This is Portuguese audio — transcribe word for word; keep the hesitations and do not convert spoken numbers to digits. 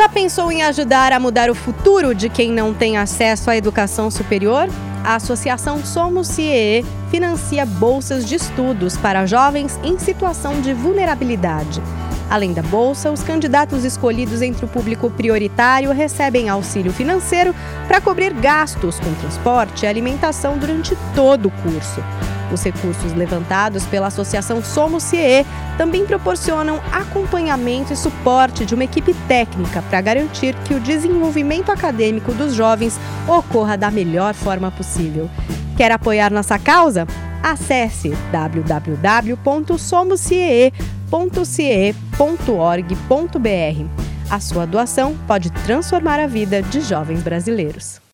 Já pensou em ajudar a mudar o futuro de quem não tem acesso à educação superior? A Associação Somos C I E financia bolsas de estudos para jovens em situação de vulnerabilidade. Além da bolsa, os candidatos escolhidos entre o público prioritário recebem auxílio financeiro para cobrir gastos com transporte e alimentação durante todo o curso. Os recursos levantados pela Associação Somos C I E também proporcionam acompanhamento e suporte de uma equipe técnica para garantir que o desenvolvimento acadêmico dos jovens ocorra da melhor forma possível. Quer apoiar nossa causa? Acesse w w w ponto somos c i e ponto c i e ponto org ponto b r. A sua doação pode transformar a vida de jovens brasileiros.